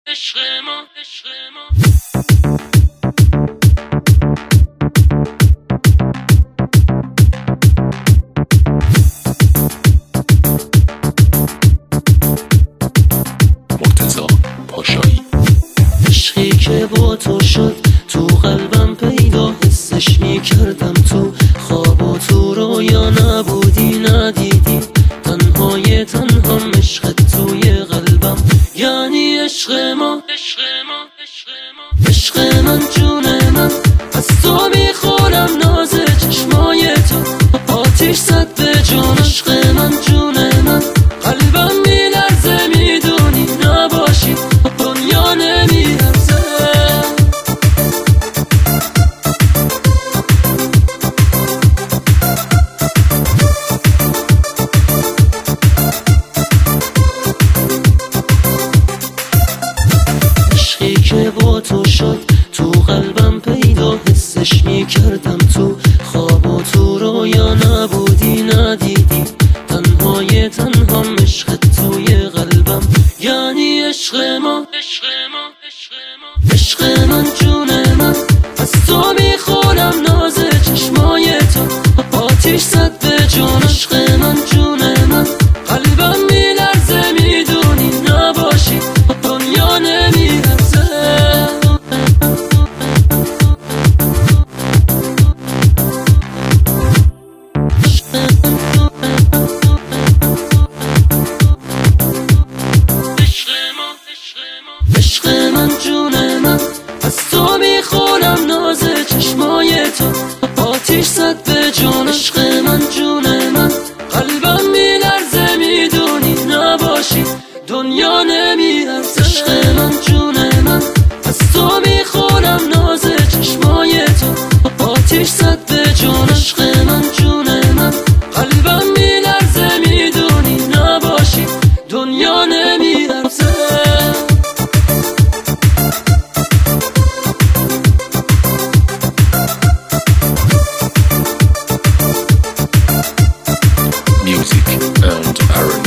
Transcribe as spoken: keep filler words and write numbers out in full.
عشق ما عشق ما مرتضی پاشایی. عشقی که با تو شد تو قلبم پیدا، حسش میکردم تو خواب و تو رویا، نبودی ندیدی تنهای تنها عشقت توی قلبم، یعنی عشق ما عشق ما عشق ما عشق من جون من، از تو میخورم ناز چشمای تو، آتیش زد به جون عشق من جون من، قلبم میلرزه میدونی نباشی دنیا نمیارزه. عشقی که با تو شد تو قلبم پیدا، حسش میکردم تو خواب و تو رویا، نبودی ندیدی تنهای تنها عشقت توی قلبم، یعنی عشق ما عشق ما عشق ما عشق من جون من، از تو میخورم ناز چشمای تو، آتیش زد به جون عشق من جون من، قلبم میلرزه میدونی نباشی دنیا نمیارزه. عشق من جون من، از تو میخورم ناز چشمای تو، آتیش زد به جون عشق من جون من، قلبم میلرزه میدونی نباشی دنیا نمیارزه. عشق من جون من، از تو میخورم ناز چشمای تو، آتیش زد به جون عشق من جون من، قلبم میلرزه میدونی نباشی دنیا نمیارزه. Music and R and B.